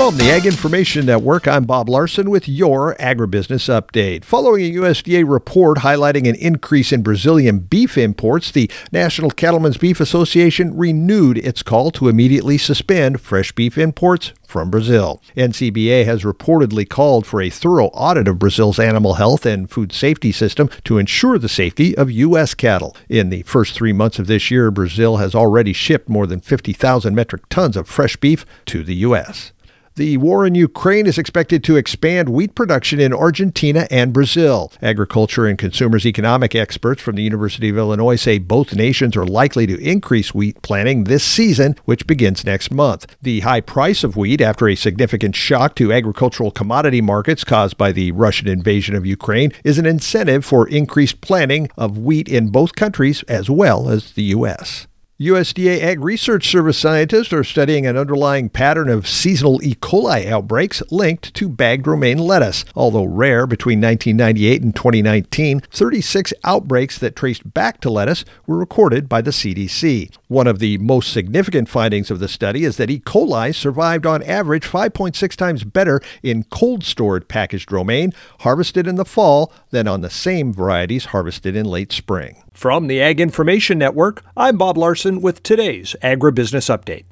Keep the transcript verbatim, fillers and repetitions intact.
From the Ag Information Network, I'm Bob Larson with your agribusiness update. Following a U S D A report highlighting an increase in Brazilian beef imports, the National Cattlemen's Beef Association renewed its call to immediately suspend fresh beef imports from Brazil. N C B A has reportedly called for a thorough audit of Brazil's animal health and food safety system to ensure the safety of U S cattle. In the first three months of this year, Brazil has already shipped more than fifty thousand metric tons of fresh beef to the U S The war in Ukraine is expected to expand wheat production in Argentina and Brazil. Agriculture and consumers economic experts from the University of Illinois say both nations are likely to increase wheat planting this season, which begins next month. The high price of wheat after a significant shock to agricultural commodity markets caused by the Russian invasion of Ukraine is an incentive for increased planting of wheat in both countries as well as the U S U S D A Ag Research Service scientists are studying an underlying pattern of seasonal E. coli outbreaks linked to bagged romaine lettuce. Although rare between nineteen ninety-eight and twenty nineteen, thirty-six outbreaks that traced back to lettuce were recorded by the C D C. One of the most significant findings of the study is that E. coli survived on average five point six times better in cold-stored packaged romaine harvested in the fall than on the same varieties harvested in late spring. From the Ag Information Network, I'm Bob Larson with today's Agribusiness Update.